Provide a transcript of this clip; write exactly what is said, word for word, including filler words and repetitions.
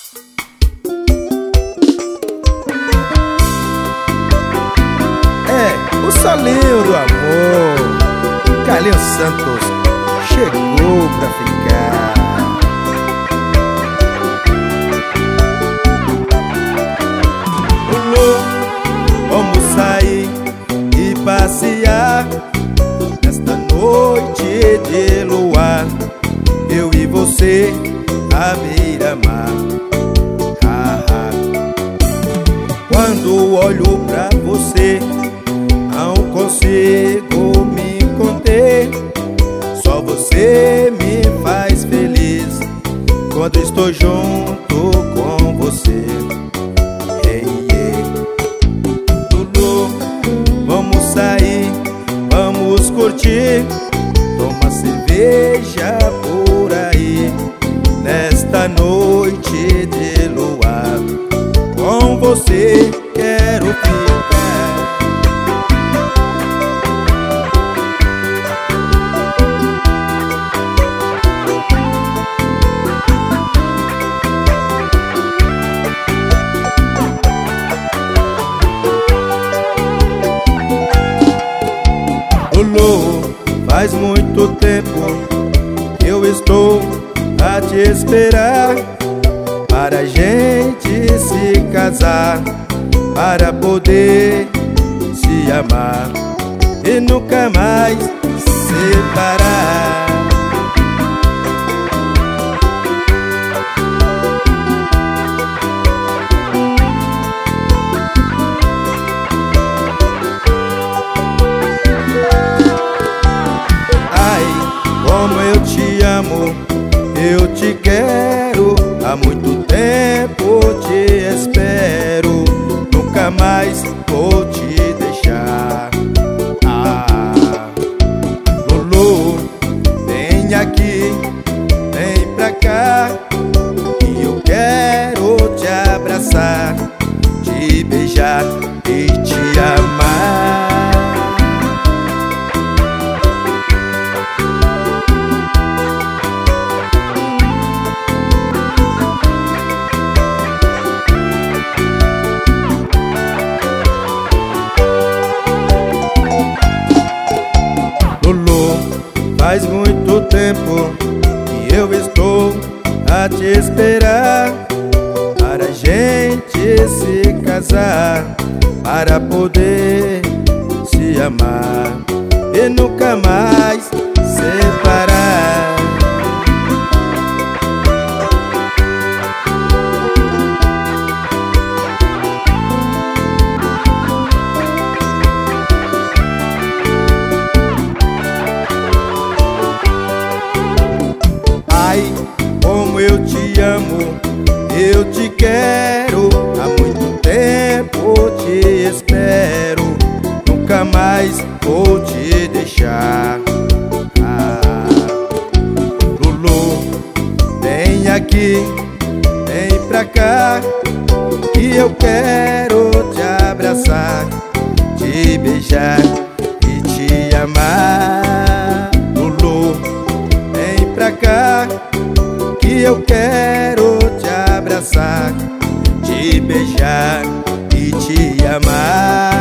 É, o solinho do amor, Carlinhos Santos, chegou pra ficar. Lulu, vamos sair e passear nesta noite de luar, eu e você à beira-mar. Ah, ah. Quando olho pra você, não consigo me conter. Só você me faz feliz quando estou junto com você. Hey, yeah. Lulu, vamos sair, vamos curtir, toma cerveja por aí, nesta noite de luar. Com você quero ficar. Lulu, faz muito tempo que eu estou a te esperar, para a gente se casar, para poder se amar e nunca mais separar. Como eu te amo, eu te quero, há muito tempo te espero, nunca mais vou te deixar. Ah, Lulu, vem aqui, vem pra cá, que eu quero te abraçar, te beijar e te amar. Lulu, faz muito tempo que eu estou a te esperar, para a gente se casar, para poder se amar e nunca mais separar. Ai, como eu te amo, eu te quero, há muito tempo te espero, nunca mais vou te deixar. Ah, Lulu, vem aqui, vem pra cá, que eu quero te abraçar, te beijar e te amar. Lulu, vem pra cá, que eu quero te abraçar, te beijar e te amar.